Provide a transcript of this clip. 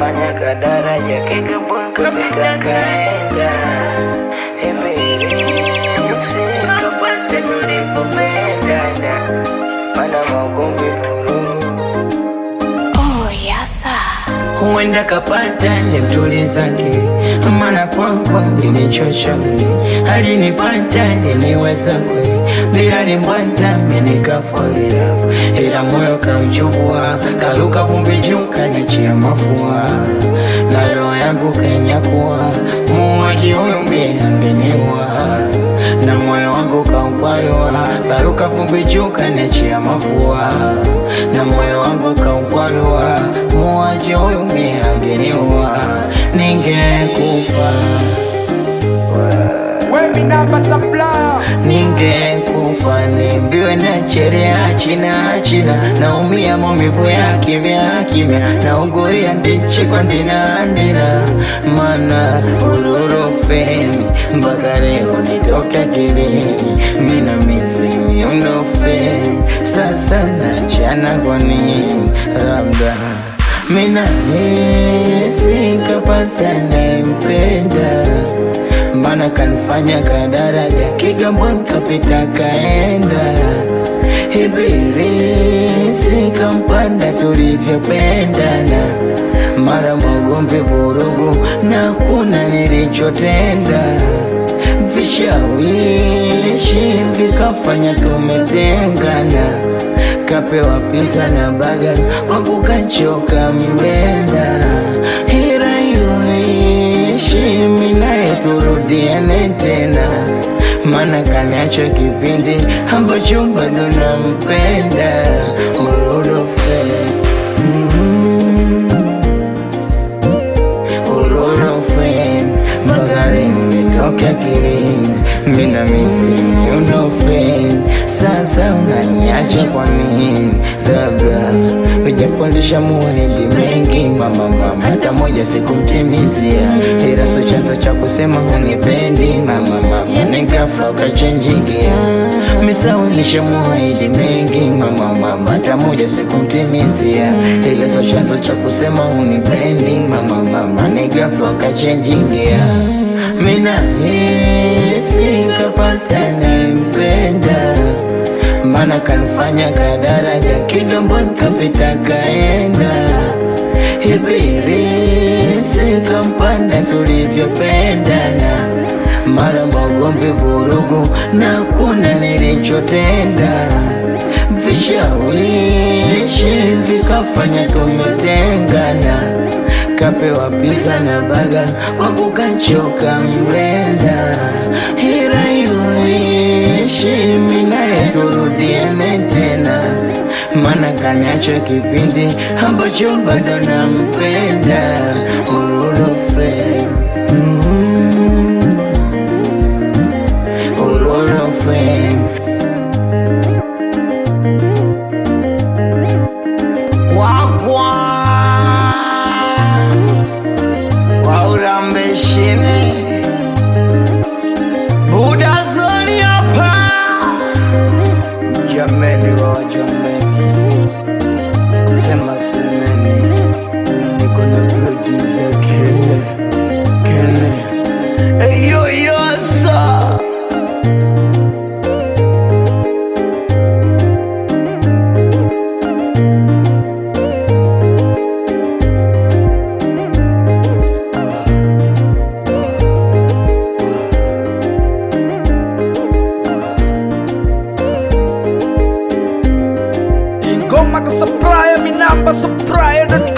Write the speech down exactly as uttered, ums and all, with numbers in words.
kanifanya kadaraja kigabon kapita kaenda. Hivi usikapate tulipopendana, mana magombi vurugu. Oh yasa, Huenda kapata nimtuliza akili, maana kwangu alinichosha mwili. Alinipata niliweza kweli, bila nimbwanda mimi nikafall in love. Ila moyo kauchukua, karuka vumbi juu kaniachia mafua, na roho yangu kainyakua. Muuaji huyu mimi angeniua, na moyo wangu kaukwarua, karuka vumbi juu kaniachia mafua, na moyo wangu kaukwarua. Muuaji huyu mimi angeniua, ningekufa Wemi namba supplier, ningekufa nimbiwe na cherea china china. Naumia maumivu ya kimya kimya, naugulia ndichi kwa ndina ndina. Mana ururofeni mpaka leo nitoke akilini, mina mizimi unofeni. Sasa nachana kwa nini? Labda mina hisi kapata nempenda, mana kanifanya kadaraja kigambon kapita kaenda. Ibilisi kampanda tulivyopendana, mara magomvi vurugu na kuna nilichotenda. Vishawishi vikafanya tumetengana, kapewa pizza na baga kwa kukachoka mlenda. Hira yuishi minaye turudiane tena, mana kaniacho kipindi ambacho bado nampenda. Urorofe mm-hmm. Urorofe magari umitoke akilini, mina misi unofen. Sasa unaniacha kwa nini? Labda ujapondesha muahidi mengi mama mama, hata moja sikumtimizia. Ila so chanzo cha kusema unipendi mama mama, nikafla ukachenjigia. Misaulisha muahidi mengi mama mama, hata moja sikumtimizia. Ila so chanzo cha kusema unipendi mama mama, nikafla ukachenjigia. Mina hisi kapata nempenda, mana kanifanya kadaraja kigambon kapita kaenda. Ibilisi kampanda tulivyopendana, mara magomvi vurugu na kuna nilichotenda. Vishawishi vikafanya tumetengana, kapewa pizza na baga kwa kukachoka mlenda. Hira yuishi minaye turudiane tena, mana kaniacho kipindi ambacho bado nampenda. Urorofe mm-hmm. Urorofe wagwa waurambeshine budazoni hapa. Jameni wa jameni, sema semeni, niko na producer Kene Kene. Hey yo yo sa ingoma ka supplier, mi namba supplier.